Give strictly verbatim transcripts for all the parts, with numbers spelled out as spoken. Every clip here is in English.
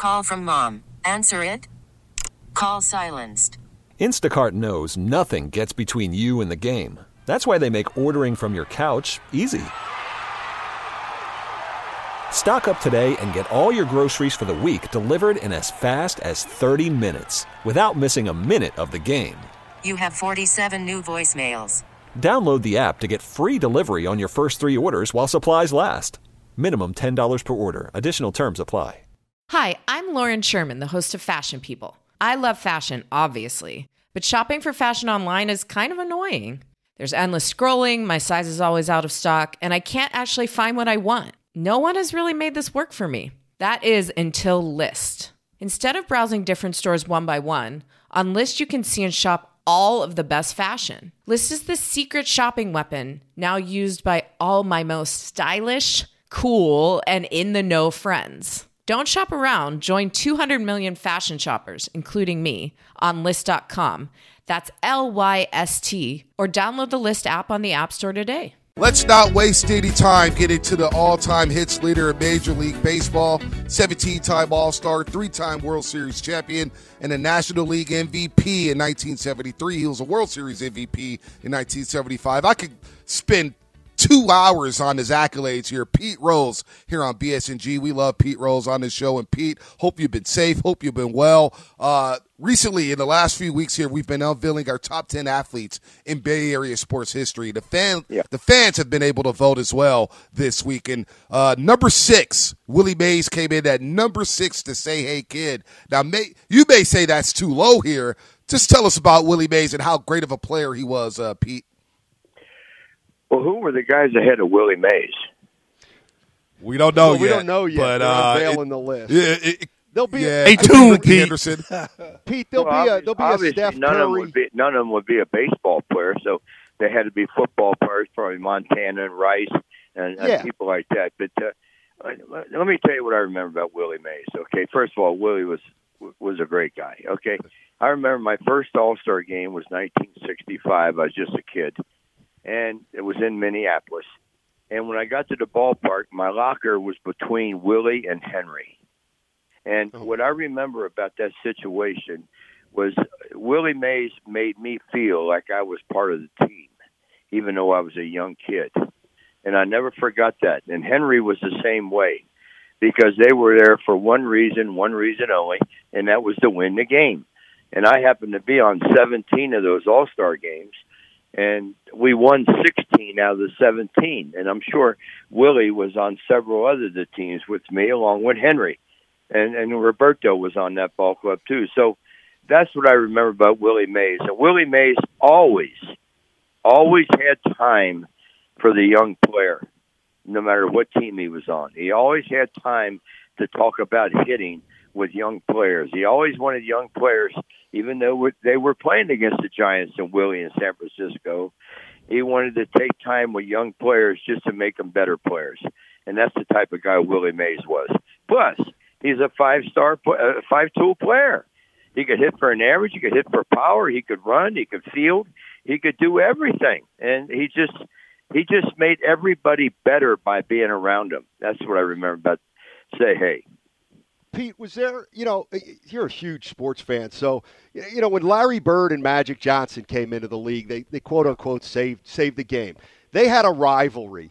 Call from mom. Answer it. Call silenced. Instacart knows nothing gets between you and the game. That's why they make ordering from your couch easy. Stock up today and get all your groceries for the week delivered in as fast as thirty minutes without missing a minute of the game. You have forty-seven new voicemails. Download the app to get free delivery on your first three orders while supplies last. Minimum ten dollars per order. Additional terms apply. Hi, I'm Lauren Sherman, the host of Fashion People. I love fashion, obviously, but shopping for fashion online is kind of annoying. There's endless scrolling, my size is always out of stock, and I can't actually find what I want. No one has really made this work for me. That is until Lyst. Instead of browsing different stores one by one, on Lyst you can see and shop all of the best fashion. Lyst is the secret shopping weapon now used by all my most stylish, cool, and in-the-know friends. Don't shop around. Join two hundred million fashion shoppers, including me, on Lyst dot com. That's L Y S T. Or download the Lyst app on the App Store today. Let's not waste any time getting to the all-time hits leader in Major League Baseball, seventeen-time All-Star, three-time World Series champion, and a National League M V P in nineteen seventy-three. He was a World Series M V P in nineteen seventy-five. I could spend two hours on his accolades here. Pete Rose here on B S N G. We love Pete Rose on this show. And Pete, hope you've been safe. Hope you've been well. Uh, recently, in the last few weeks here, we've been unveiling our top ten athletes in Bay Area sports history. The fan, yeah. the fans have been able to vote as well this week. And uh, number six, Willie Mays came in at number six to Say Hey Kid. Now, may, you may say that's too low here. Just tell us about Willie Mays and how great of a player he was, uh, Pete. Well, who were the guys ahead of Willie Mays? We don't know well, yet. We don't know yet. But, They're uh, unveiling it, the list. It, it, there'll be yeah, a, tuned, Pete. Anderson. Pete, there'll well, be a there'll be a Steph none Curry. Of them would be, none of them would be a baseball player, so they had to be football players, probably Montana and Rice and, and yeah. people like that. But uh, let me tell you what I remember about Willie Mays. Okay, first of all, Willie was was a great guy. Okay, I remember my first All-Star game was nineteen sixty-five. I was just a kid. And it was in Minneapolis. And when I got to the ballpark, my locker was between Willie and Henry. And oh. what I remember about that situation was Willie Mays made me feel like I was part of the team, even though I was a young kid. And I never forgot that. And Henry was the same way, because they were there for one reason, one reason only, and that was to win the game. And I happened to be on seventeen of those All-Star games. And we won sixteen out of the seventeen. And I'm sure Willie was on several other the teams with me, along with Henry. And, and Roberto was on that ball club, too. So that's what I remember about Willie Mays. And Willie Mays always, always had time for the young player, no matter what team he was on. He always had time to talk about hitting with young players. He always wanted young players, even though they were playing against the Giants and Willie in San Francisco. He wanted to take time with young players just to make them better players. And that's the type of guy Willie Mays was. Plus, he's a five-star, uh, five-tool player. He could hit for an average. He could hit for power. He could run. He could field. He could do everything. And he just he just made everybody better by being around him. That's what I remember about Say Hey. Pete, was there, you know, you're a huge sports fan, so, you know, when Larry Bird and Magic Johnson came into the league, they, they quote-unquote saved, saved the game. They had a rivalry.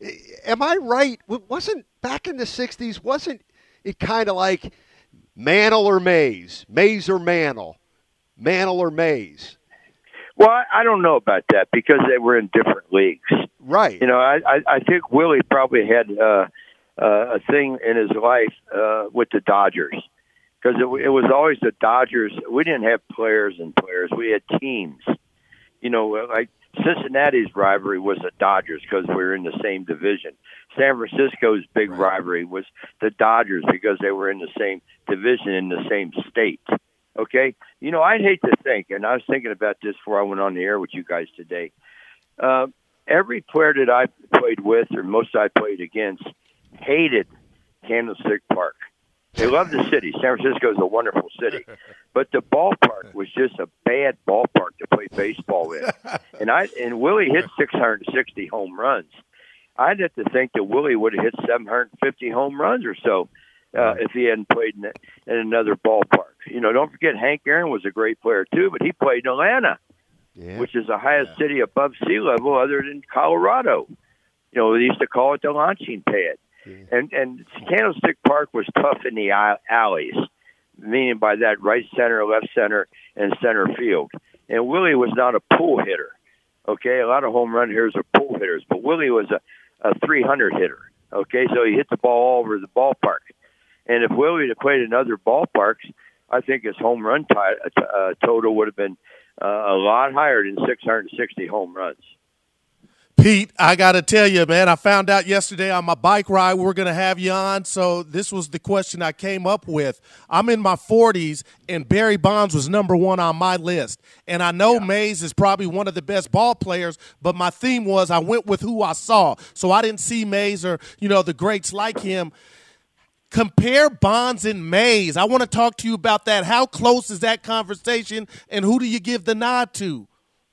Am I right? Wasn't, back in the sixties, wasn't it kind of like Mantle or Mays, Mays or Mantle, Mantle or Mays? Well, I don't know about that, because they were in different leagues. Right. You know, I, I, I think Willie probably had uh, – Uh, a thing in his life uh, with the Dodgers, because it, it was always the Dodgers. We didn't have players and players. We had teams. You know, like Cincinnati's rivalry was the Dodgers because we were in the same division. San Francisco's big right. rivalry was the Dodgers because they were in the same division in the same state. Okay? You know, I'd hate to think, and I was thinking about this before I went on the air with you guys today, uh, every player that I played with or most I played against hated Candlestick Park. They love the city. San Francisco is a wonderful city. But the ballpark was just a bad ballpark to play baseball in. And I and Willie hit six hundred sixty home runs. I'd have to think that Willie would have hit seven hundred fifty home runs or so. uh, if he hadn't played in, in another ballpark. You know, don't forget Hank Aaron was a great player too, but he played in Atlanta, yeah. which is the highest yeah. city above sea level other than Colorado. You know, they used to call it the launching pad. Yeah. And and Candlestick Park was tough in the alleys, meaning by that right center, left center, and center field. And Willie was not a pull hitter. Okay, a lot of home run hitters are pull hitters, but Willie was a, a three hundred hitter. Okay, so he hit the ball all over the ballpark. And if Willie had played in other ballparks, I think his home run t- uh, total would have been uh, a lot higher than six hundred sixty home runs. Pete, I got to tell you, man, I found out yesterday on my bike ride we're going to have you on, so this was the question I came up with. I'm in my forties, and Barry Bonds was number one on my list. And I know yeah. Mays is probably one of the best ball players, but my theme was I went with who I saw. So I didn't see Mays or, you know, the greats like him. Compare Bonds and Mays. I want to talk to you about that. How close is that conversation, and who do you give the nod to?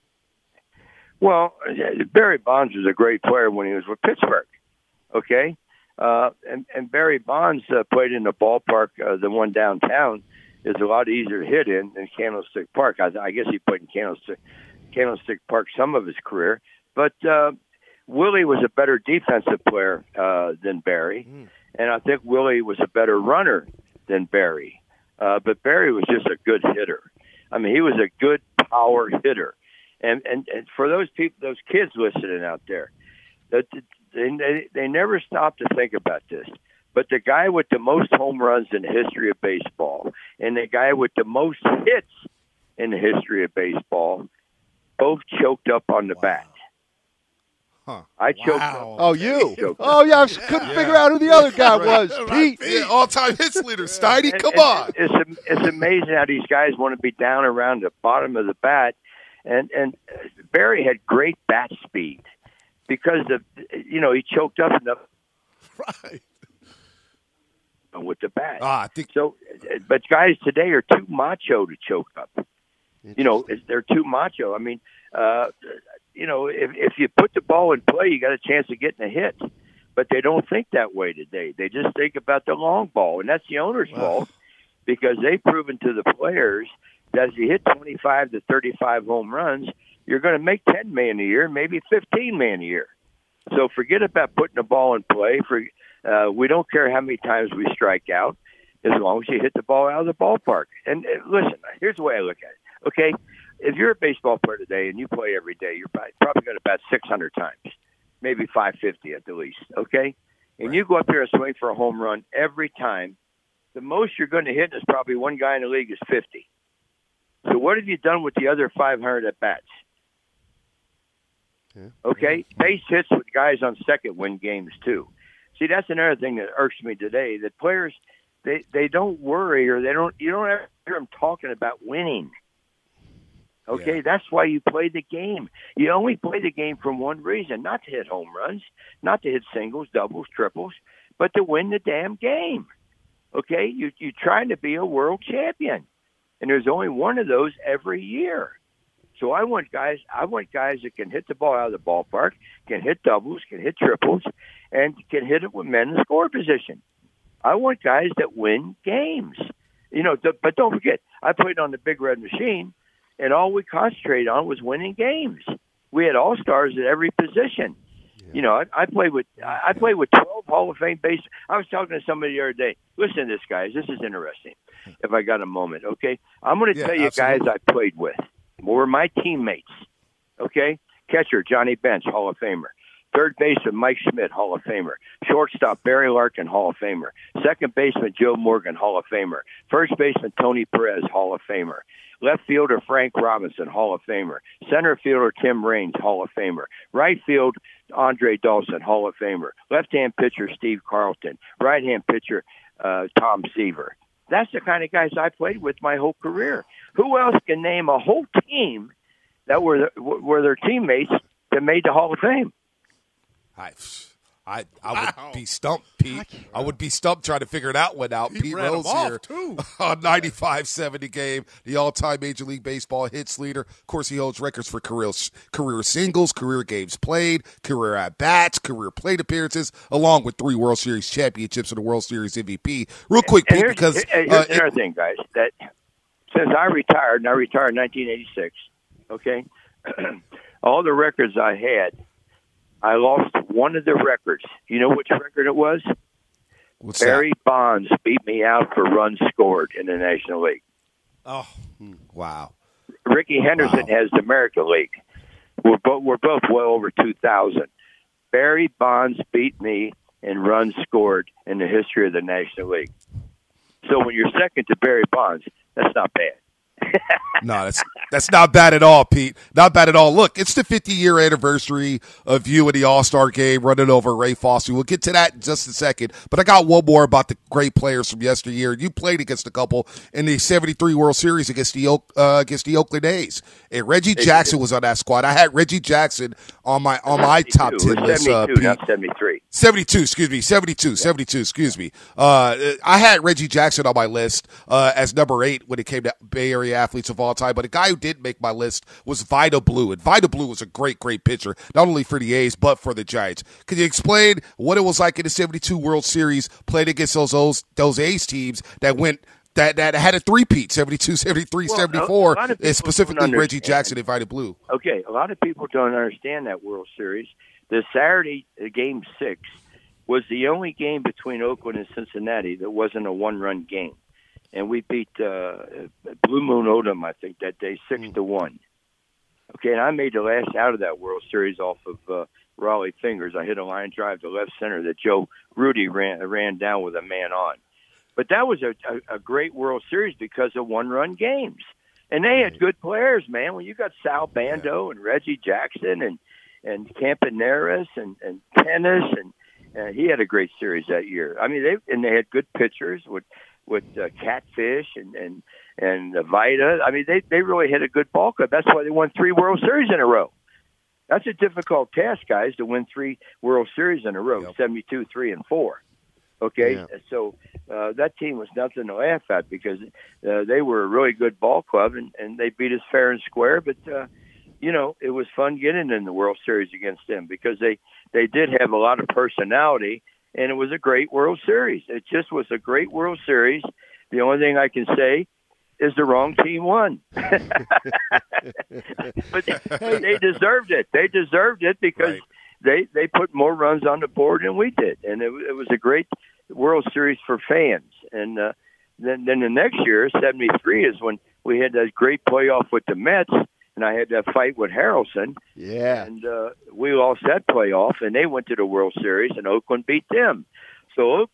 Well, Barry Bonds was a great player when he was with Pittsburgh, okay? Uh, and, and Barry Bonds uh, played in the ballpark, uh, the one downtown, is a lot easier to hit in than Candlestick Park. I, I guess he played in Candlestick, Candlestick Park some of his career. But uh, Willie was a better defensive player uh, than Barry, mm. and I think Willie was a better runner than Barry. Uh, but Barry was just a good hitter. I mean, he was a good power hitter. And, and and for those people, those kids listening out there, that they they never stop to think about this. But the guy with the most home runs in the history of baseball, and the guy with the most hits in the history of baseball, both choked up on the wow. bat. Huh. I choked wow. up. Oh, you? Oh, yeah. I couldn't yeah. figure out who the other guy right. was. Right. Pete. Yeah, all-time hits leader. Steiny, come and, on. It's, it's amazing how these guys want to be down around the bottom of the bat. And and Barry had great bat speed because of, you know, he choked up enough right. with the bat. Ah, I think so. But guys today are too macho to choke up. You know, they're too macho. I mean, uh, you know, if if you put the ball in play, you got a chance of getting a hit. But they don't think that way today. They just think about the long ball, and that's the owner's wow. fault because they've proven to the players that if you hit twenty-five to thirty-five home runs, you're going to make ten million a year, maybe fifteen million a year. So forget about putting the ball in play. For uh, we don't care how many times we strike out, as long as you hit the ball out of the ballpark. And uh, listen, here's the way I look at it. Okay, if you're a baseball player today and you play every day, you're probably going to bat six hundred times, maybe five fifty at the least. Okay, and right. you go up there and swing for a home run every time. The most you're going to hit is probably one guy in the league is fifty. So what have you done with the other five hundred at-bats? Yeah. Okay, base hits with guys on second win games too. See, that's another thing that irks me today, that players, they, they don't worry or they don't, you don't ever hear them talking about winning. Okay, yeah. That's why you play the game. You only play the game for one reason, not to hit home runs, not to hit singles, doubles, triples, but to win the damn game. Okay, you, you're trying to be a world champion. And there's only one of those every year. So I want guys I want guys that can hit the ball out of the ballpark, can hit doubles, can hit triples, and can hit it with men in score position. I want guys that win games. You know, th- but don't forget, I played on the Big Red Machine, and all we concentrated on was winning games. We had all-stars at every position. Yeah. You know, I, I played with I played with twelve Hall of Fame base. I was talking to somebody the other day. Listen to this, guys. This is interesting. If I got a moment, okay? I'm going to yeah, tell you absolutely. guys I played with. Were my teammates, okay? Catcher, Johnny Bench, Hall of Famer. Third baseman, Mike Schmidt, Hall of Famer. Shortstop, Barry Larkin, Hall of Famer. Second baseman, Joe Morgan, Hall of Famer. First baseman, Tony Perez, Hall of Famer. Left fielder, Frank Robinson, Hall of Famer. Center fielder, Tim Raines, Hall of Famer. Right field, Andre Dawson, Hall of Famer. Left-hand pitcher, Steve Carlton. Right-hand pitcher, uh, Tom Seaver. That's the kind of guys I played with my whole career. Who else can name a whole team that were the, were their teammates that made the Hall of Fame? I, I, I Wow. would be stumped, Pete. I would be stumped trying to figure that one out. He Pete ran 'em Rose off, here too. on ninety-five seventy game, the all-time Major League Baseball hits leader. Of course, he holds records for career, career singles, career games played, career at-bats, career plate appearances, along with three World Series championships and a World Series M V P. Real quick, And Pete, here's, because here's uh, another it, thing, guys, that since I retired, and I retired in nineteen eighty-six, okay, all the records I had, I lost one of the records. You know which record it was? what's Barry Bonds beat me out for runs scored in the National League. Oh, that? Wow. Ricky Henderson Wow. has the American League. We're both we're both well over two thousand. Barry Bonds beat me in runs scored in the history of the National League. So when you're second to Barry Bonds, that's not bad. No, that's that's not bad at all, Pete. Not bad at all. Look, it's the fifty-year anniversary of you in the All-Star game running over Ray Foster. We'll get to that in just a second. But I got one more about the great players from yesteryear. You played against a couple in the seventy-three World Series against the Oak, uh, against the Oakland A's. And Reggie Jackson was on that squad. I had Reggie Jackson on my on my top ten list. Uh, seventy-two, Pete. not seventy-three. seventy-two, excuse me, seventy-two, seventy-two, excuse me. Uh, I had Reggie Jackson on my list uh, as number eight when it came to Bay Area athletes of all time, but a guy who did make my list was Vida Blue, and Vida Blue was a great, great pitcher, not only for the A's, but for the Giants. Can you explain what it was like in the seventy-two World Series playing against those those, those A's teams that went that, that had a three-peat, seventy-two, seventy-three, Well, seventy-four, a lot of people and specifically don't Reggie understand. Jackson and Vida Blue? Okay, a lot of people don't understand that World Series. The Saturday uh, Game Six was the only game between Oakland and Cincinnati that wasn't a one-run game, and we beat uh, Blue Moon Odom, I think, that day six to one. Okay, and I made the last out of that World Series off of uh, Raleigh Fingers. I hit a line drive to left center that Joe Rudy ran ran down with a man on. But that was a, a, a great World Series because of one-run games. And they had good players, man. When you got Sal Bando and Reggie Jackson and and Campaneris and and Tennis, and uh, he had a great series that year. I mean, they and they had good pitchers with with uh, Catfish and and and uh, Vida. I mean, they they really had a good ball club. That's why they won three World Series in a row. That's a difficult task, guys, to win three World Series in a row, Yep. seventy-two, three, and four. Okay, Yeah. so uh, that team was nothing to laugh at because uh, they were a really good ball club, and, and they beat us fair and square. But, uh, you know, it was fun getting in the World Series against them because they, they did have a lot of personality, and it was a great World Series. It just was a great World Series. The only thing I can say is the wrong team won. but, but they deserved it. They deserved it because Right. they, they put more runs on the board than we did. And it, it was a great World Series for fans. And uh, then, then the next year, seventy-three, is when we had that great playoff with the Mets, and I had that fight with Harrelson. Yeah. And uh, we lost that playoff, and they went to the World Series, and Oakland beat them. So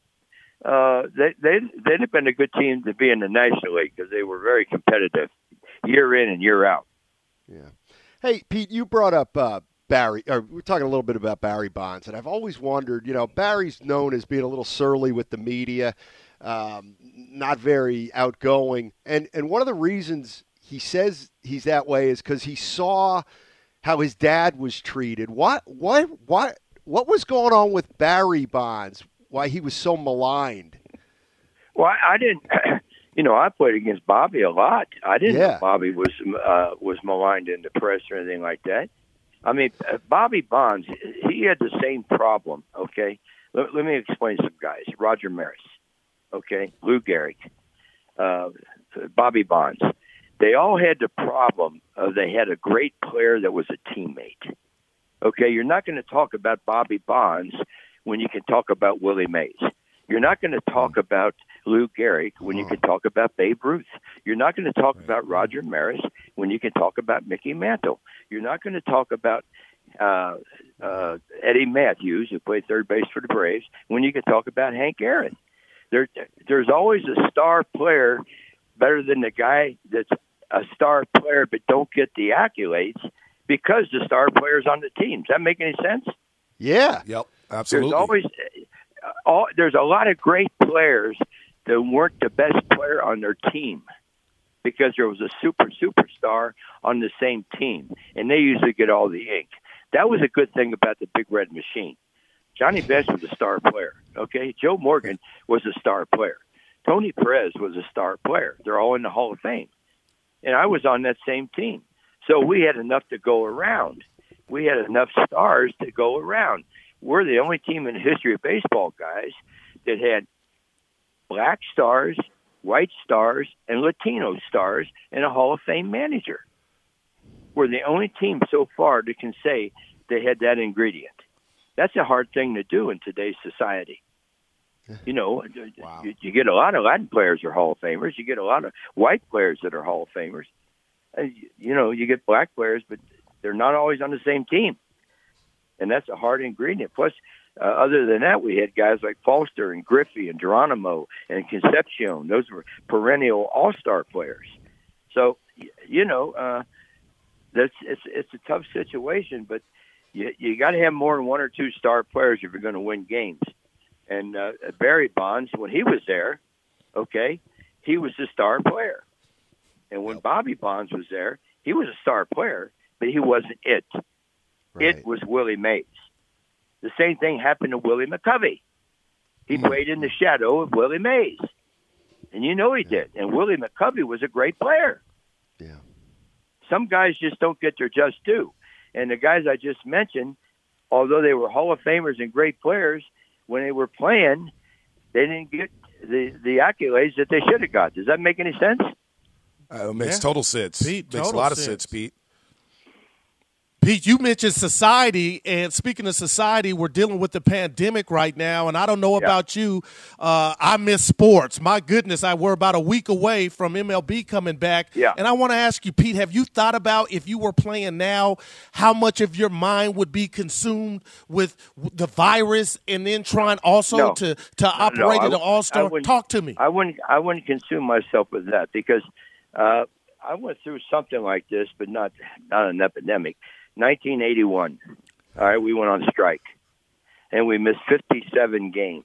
uh, they, they, they'd have been a good team to be in the National League because they were very competitive year in and year out. Yeah. Hey, Pete, you brought up uh, Barry, or we we're talking a little bit about Barry Bonds, and I've always wondered, you know, Barry's known as being a little surly with the media, um, not very outgoing, and and one of the reasons he says he's that way is because he saw how his dad was treated. What what what what was going on with Barry Bonds? Why he was so maligned? Well, I, I didn't. You know, I played against Bobby a lot. I didn't Yeah. know Bobby was uh, was maligned in the press or anything like that. I mean, uh, Bobby Bonds, he had the same problem. Okay, let, let me explain some guys. Roger Maris, okay, Lou Gehrig, uh, Bobby Bonds. They all had the problem of they had a great player that was a teammate. Okay, you're not going to talk about Bobby Bonds when you can talk about Willie Mays. You're not going to talk about Lou Gehrig when you can talk about Babe Ruth. You're not going to talk about Roger Maris when you can talk about Mickey Mantle. You're not going to talk about uh, uh, Eddie Matthews, who played third base for the Braves, when you can talk about Hank Aaron. There, there's always a star player better than the guy that's a star player but don't get the accolades because the star player's on the team. Does that make any sense? Yeah. Yep, absolutely. There's always uh, all, there's a lot of great players that weren't the best player on their team because there was a super superstar on the same team, and they usually get all the ink. That was a good thing about the Big Red Machine. Johnny Bench was a star player. Okay, Joe Morgan was a star player. Tony Perez was a star player. They're all in the Hall of Fame, and I was on that same team. So we had enough to go around. We had enough stars to go around. We're the only team in the history of baseball, guys, that had black stars, white stars, and Latino stars and a Hall of Fame manager. We're the only team so far that can say they had that ingredient. That's a hard thing to do in today's society. You know, wow. you, you get a lot of Latin players are Hall of Famers. You get a lot of white players that are Hall of Famers. And, you know, you get black players, but they're not always on the same team. And that's a hard ingredient. Plus, uh, other than that, we had guys like Foster and Griffey and Geronimo and Concepcion. Those were perennial all-star players. So, you know, uh, that's it's it's a tough situation, but you you got to have more than one or two star players if you're going to win games. And uh, Barry Bonds, when he was there, okay, he was a star player. And when Bobby Bonds was there, he was a star player, but he wasn't it. Right. It was Willie Mays. The same thing happened to Willie McCovey. He mm-hmm. played in the shadow of Willie Mays. And you know he yeah. did. And Willie McCovey was a great player. Yeah. Some guys just don't get their just due. And the guys I just mentioned, although they were Hall of Famers and great players, when they were playing, they didn't get the, the accolades that they should have got. Does that make any sense? Uh, it makes yeah. total sense. Pete, makes total a lot of sense. sense, Pete. Pete, you mentioned society, and speaking of society, we're dealing with the pandemic right now, and I don't know yeah. about you. Uh, I miss sports. My goodness, I we're about a week away from M L B coming back, yeah. and I want to ask you, Pete, have you thought about if you were playing now, how much of your mind would be consumed with the virus and then trying also no. to, to operate no, at an all-star? Talk to me. I wouldn't, I wouldn't consume myself with that because uh, I went through something like this, but not not an epidemic. nineteen eighty-one, all right, we went on strike, and we missed fifty-seven games.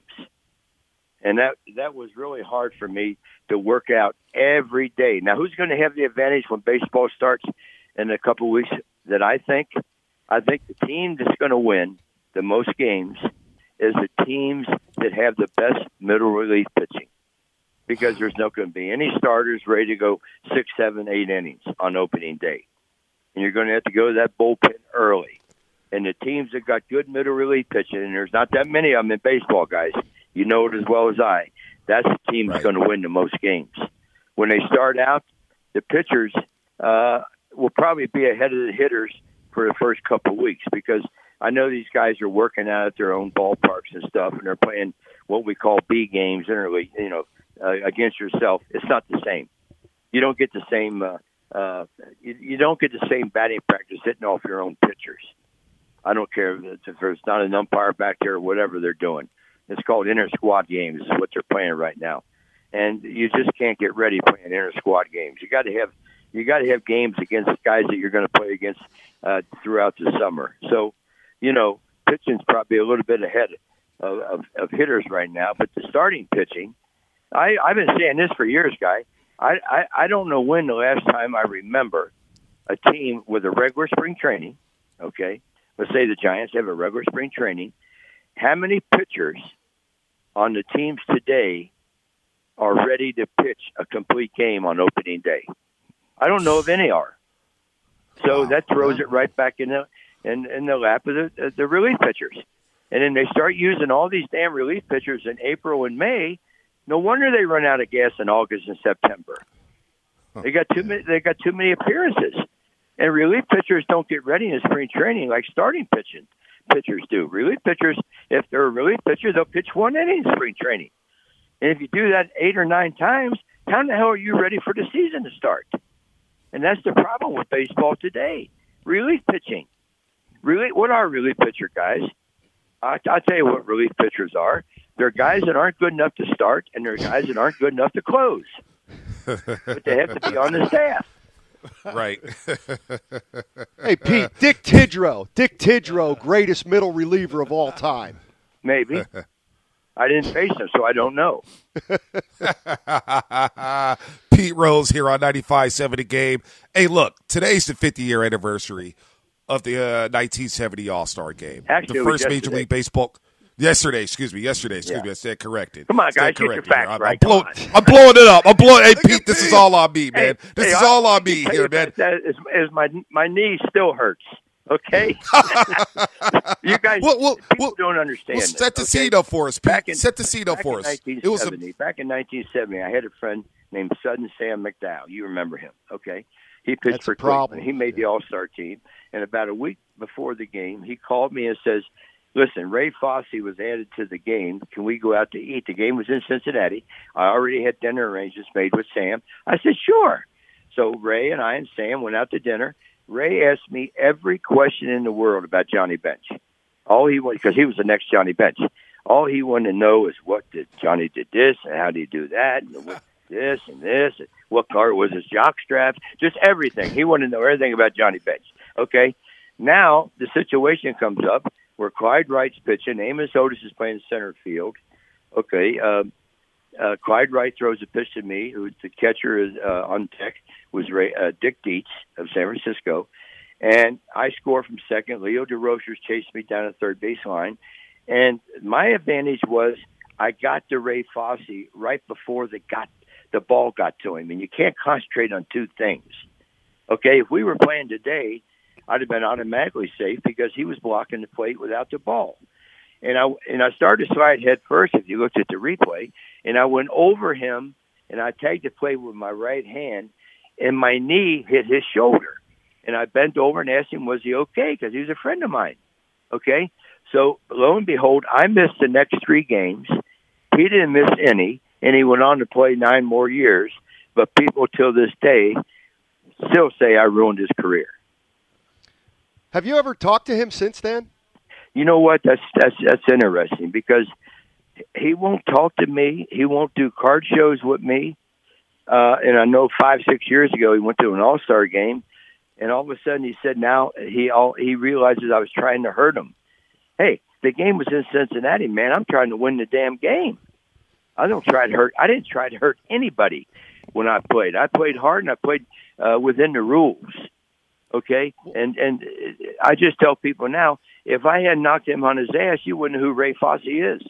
And that that was really hard for me to work out every day. Now, who's going to have the advantage when baseball starts in a couple of weeks that I think? I think the team that's going to win the most games is the teams that have the best middle relief pitching because there's not going to be any starters ready to go six, seven, eight innings on opening day. And you're going to have to go to that bullpen early. And the teams that got good middle relief pitching, and there's not that many of them in baseball, guys. You know it as well as I. That's the team that's right. going to win the most games. When they start out, the pitchers uh, will probably be ahead of the hitters for the first couple of weeks because I know these guys are working out at their own ballparks and stuff, and they're playing what we call B games, interleague, you know, uh, against yourself. It's not the same. You don't get the same. Uh, uh, you, you don't get the same batting practice hitting off your own pitchers. I don't care if there's not an umpire back there or whatever they're doing. It's called inter-squad games is what they're playing right now. And you just can't get ready playing inter-squad games. You got to have you got to have games against guys that you're going to play against uh, throughout the summer. So, you know, pitching's probably a little bit ahead of, of, of hitters right now. But the starting pitching, I, I've been saying this for years, Guy. I, I, I don't know when the last time I remember a team with a regular spring training, okay, let's say the Giants have a regular spring training, how many pitchers on the teams today are ready to pitch a complete game on opening day? I don't know if any are. So wow. that throws it right back in the in, in the lap of the, the relief pitchers. And then they start using all these damn relief pitchers in April and May. No wonder they run out of gas in August and September. They got too many. They got too many appearances, and relief pitchers don't get ready in spring training like starting pitching pitchers do. Relief pitchers, if they're a relief pitcher, they'll pitch one inning in spring training. And if you do that eight or nine times, how the hell are you ready for the season to start? And that's the problem with baseball today. Relief pitching. Really, what are relief pitcher guys? I, I'll tell you what relief pitchers are. They're guys that aren't good enough to start, and they're guys that aren't good enough to close. But they have to be on the staff. Right. Hey, Pete, Dick Tidrow. Dick Tidrow, greatest middle reliever of all time. Maybe. I didn't face him, so I don't know. Pete Rose here on ninety-five point seven The Game. Hey, look, today's the fifty-year anniversary of the uh, nineteen seventy All-Star Game. Actually, the first Major League Baseball. Yesterday, excuse me. Yesterday, excuse Yeah. me. I said corrected. Come on, Stand guys, get your corrected facts here. I'm, right. I'm, blowing, Come on. I'm blowing it up. I'm blowing. Hey, Pete, this is all on me, man. Hey, this hey, is I- all I on can me tell here, you man. That, that is, is my my knee still hurts. Okay, you guys, Well, well, people well, don't understand. Well, set the this, okay? scene up for us, Pete. Back in, set the scene up back for in us. It was a, 1970, back in nineteen seventy, I had a friend named Sudden Sam McDowell. You remember him, okay? He pitched That's for a problem. Cleveland. He made the All-Star team, and about a week before the game, he called me and says, "Listen, Ray Fosse was added to the game. Can we go out to eat?" The game was in Cincinnati. I already had dinner arrangements made with Sam. I said, "Sure." So Ray and I and Sam went out to dinner. Ray asked me every question in the world about Johnny Bench. All he wanted, because he was the next Johnny Bench. All he wanted to know is what did Johnny did this and how did he do that and what this and this and what car was his jock straps, just everything. He wanted to know everything about Johnny Bench. Okay, now the situation comes up where Clyde Wright's pitching. Amos Otis is playing center field. Okay, uh, uh, Clyde Wright throws a pitch to me. Who the catcher is uh, on deck was Ray, uh, Dick Dietz of San Francisco, and I score from second. Leo DeRochers chased me down the third baseline, and my advantage was I got to Ray Fosse right before the got the ball got to him, and you can't concentrate on two things. Okay, if we were playing today, I'd have been automatically safe because he was blocking the plate without the ball. And I and I started to slide head first, if you looked at the replay, and I went over him, and I tagged the plate with my right hand, and my knee hit his shoulder. And I bent over and asked him, was he okay? Because he was a friend of mine. Okay? So, lo and behold, I missed the next three games. He didn't miss any, and he went on to play nine more years. But people till this day still say I ruined his career. Have you ever talked to him since then? You know what? That's that's that's interesting because he won't talk to me. He won't do card shows with me. Uh, and I know five, six years ago he went to an All-Star game, and all of a sudden he said now he all he realizes I was trying to hurt him. Hey, the game was in Cincinnati, man. I'm trying to win the damn game. I don't try to hurt. I didn't try to hurt anybody when I played. I played hard and I played uh, within the rules. Okay, and and I just tell people now, if I had knocked him on his ass, you wouldn't know who Ray Fosse is.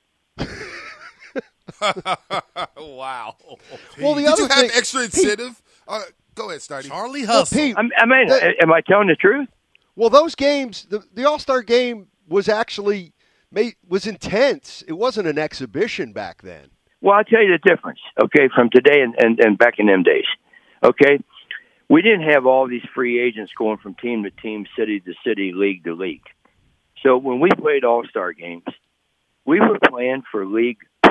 Wow. Well, the Did other you have thing, extra incentive? Uh, go ahead, Stardy. Charlie Well, Hustle. Pete, I, I mean, That- am I telling the truth? well, those games, the, the All-Star game was actually made, was intense. It wasn't an exhibition back then. Well, I'll tell you the difference, okay, from today and, and, and back in them days. Okay? We didn't have all these free agents going from team to team, city to city, league to league. So when we played All-Star games, we were playing for league pride.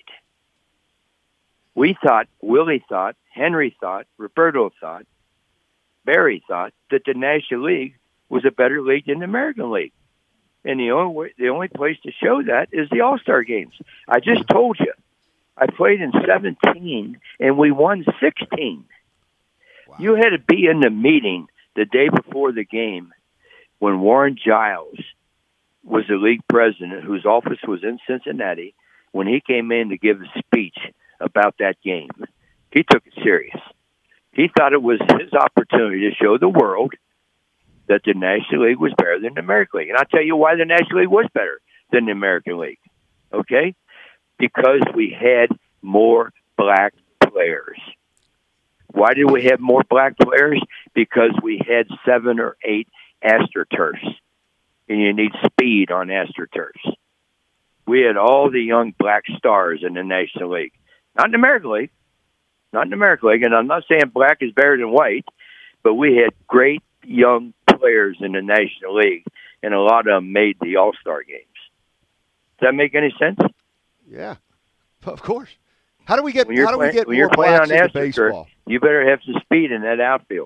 We thought, Willie thought, Henry thought, Roberto thought, Barry thought that the National League was a better league than the American League. And the only way, the only place to show that is the All-Star games. I just told you. I played in seventeen, and we won sixteen. Wow. You had to be in the meeting the day before the game when Warren Giles was the league president, whose office was in Cincinnati, when he came in to give a speech about that game. He took it serious. He thought it was his opportunity to show the world that the National League was better than the American League. And I'll tell you why the National League was better than the American League. Okay? Because we had more black players. Why did we have more black players? Because we had seven or eight AstroTurfs. And you need speed on AstroTurfs. We had all the young black stars in the National League. Not in the American League. Not in the American League. And I'm not saying black is better than white, but we had great young players in the National League, and a lot of them made the All-Star games. Does that make any sense? Yeah, of course. How do we get? When you're How do play, we get when more you're playing blacks on into AstroTurf, baseball? you better have some speed in that outfield.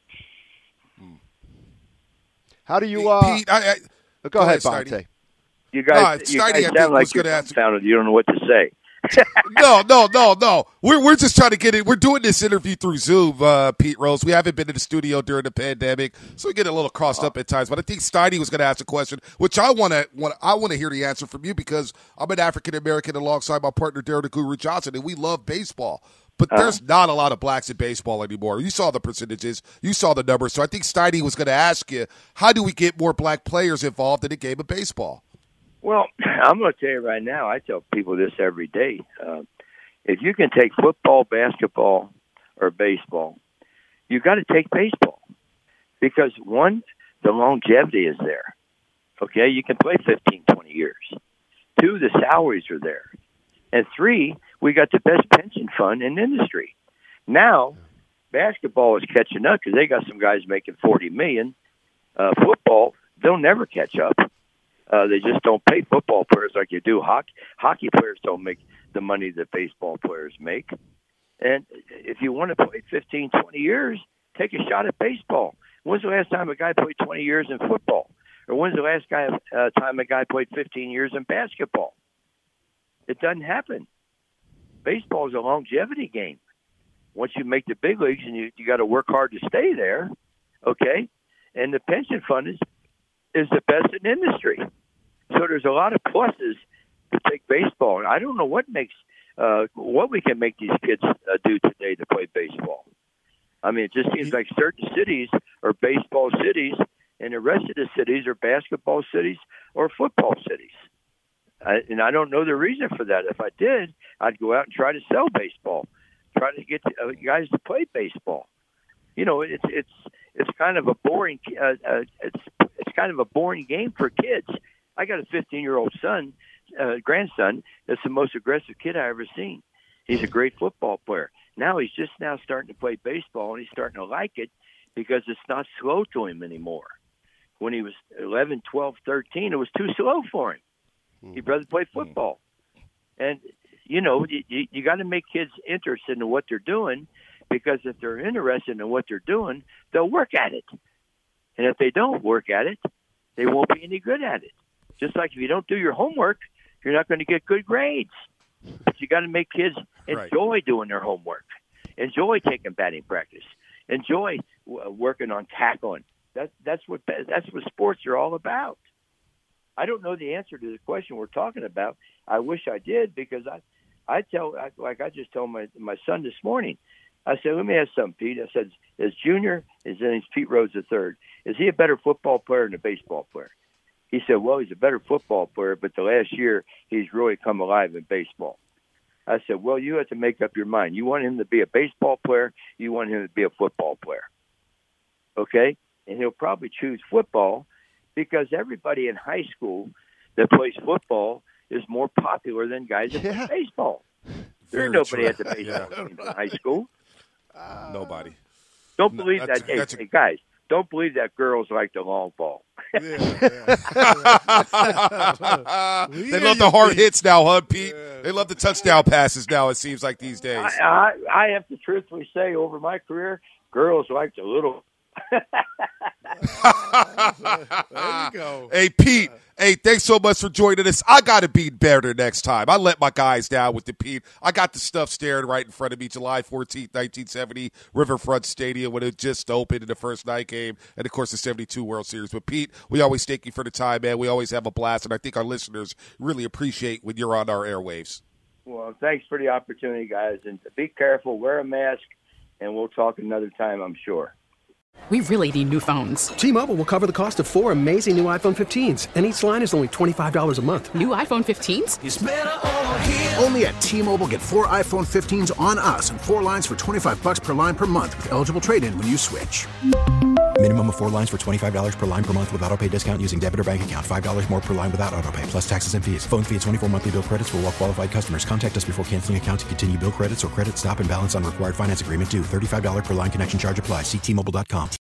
How do you? Uh, Pete, I, I, go, go ahead, ahead, Bonte. You guys, No, you Steiny, I guys think, sound like was you're gonna ask- dumbfounded. You don't know what to say. no, no, no, no. We're we're just trying to get it. We're doing this interview through Zoom, uh, Pete Rose. We haven't been in the studio during the pandemic, so we get a little crossed up at times. But I think Steiny was going to ask a question, which I want to want I want to hear the answer from you because I'm an African American alongside my partner Darren the Guru Johnson, and we love baseball. But Uh-huh. there's not a lot of blacks in baseball anymore. You saw the percentages, you saw the numbers. So I think Steiny was going to ask you, how do we get more black players involved in the game of baseball? Well, I'm going to tell you right now, I tell people this every day. Uh, if you can take football, basketball, or baseball, you got to take baseball. Because, one, the longevity is there. Okay, you can play fifteen, twenty years. Two, the salaries are there. And three, we got the best pension fund in the industry. Now, basketball is catching up because they got some guys making forty million dollars. Uh, football, they'll never catch up. Uh, they just don't pay football players like you do. Hockey, hockey players don't make the money that baseball players make. And if you want to play fifteen, twenty years, take a shot at baseball. When's the last time a guy played twenty years in football? Or when's the last guy, uh, time a guy played fifteen years in basketball? It doesn't happen. Baseball is a longevity game. Once you make the big leagues, and you, you got to work hard to stay there, okay? And the pension fund is is the best in the industry. So there's a lot of pluses to take baseball. And I don't know what makes uh, what we can make these kids uh, do today to play baseball. I mean, it just seems like certain cities are baseball cities, and the rest of the cities are basketball cities or football cities. I, and I don't know the reason for that. If I did, I'd go out and try to sell baseball, try to get uh, guys to play baseball. You know, it's it's it's kind of a boring uh, uh, it's it's kind of a boring game for kids. I got a fifteen-year-old son, uh, grandson. That's the most aggressive kid I ever seen. He's a great football player. Now he's just now starting to play baseball, and he's starting to like it because it's not slow to him anymore. When he was eleven, twelve, thirteen, it was too slow for him. He'd rather play football. And, you know, you, you got to make kids interested in what they're doing, because if they're interested in what they're doing, they'll work at it. And if they don't work at it, they won't be any good at it. Just like if you don't do your homework, you're not going to get good grades. But you got to make kids enjoy right. doing their homework, enjoy taking batting practice, enjoy w- working on tackling. That, that's what that's what sports are all about. I don't know the answer to the question we're talking about. I wish I did, because I, I tell I, like I just told my my son this morning. I said, let me ask something, Pete. I said, is Junior, his name's Pete Rose the third, is he a better football player than a baseball player? He said, well, he's a better football player, but the last year he's really come alive in baseball. I said, well, you have to make up your mind. You want him to be a baseball player, you want him to be a football player. Okay? And he'll probably choose football, because everybody in high school that plays football is more popular than guys that yeah. play baseball. There's nobody true. at the baseball yeah. team in high school. Uh, Nobody. Don't believe no, that. Hey, a... hey, guys, don't believe that girls like the long ball. Yeah, yeah. They love the hard hits now, huh, Pete? Yeah. They love the touchdown passes now, it seems like these days. I, I, I have to truthfully say, over my career, girls like the little there you go. Hey, Pete. Hey, thanks so much for joining us. I got to be better next time. I let my guys down with the Pete. I got the stuff staring right in front of me. July fourteenth, nineteen seventy, Riverfront Stadium, when it just opened in the first night game, and, of course, the seventy-two World Series. But, Pete, we always thank you for the time, man. We always have a blast, and I think our listeners really appreciate when you're on our airwaves. Well, thanks for the opportunity, guys. And be careful. Wear a mask, and we'll talk another time, I'm sure. We really need new phones. T-Mobile will cover the cost of four amazing new iPhone fifteens, and each line is only twenty-five dollars a month. New iPhone fifteens? It's better over here. Only at T-Mobile, get four iPhone fifteens on us and four lines for twenty-five dollars per line per month with eligible trade-in when you switch. Minimum of four lines for twenty-five dollars per line per month with autopay discount using debit or bank account. five dollars more per line without autopay, plus taxes and fees. Phone fee at twenty-four monthly bill credits for well-qualified customers. Contact us before canceling account to continue bill credits or credit stop and balance on required finance agreement due. thirty-five dollars per line connection charge applies. See T Mobile dot com.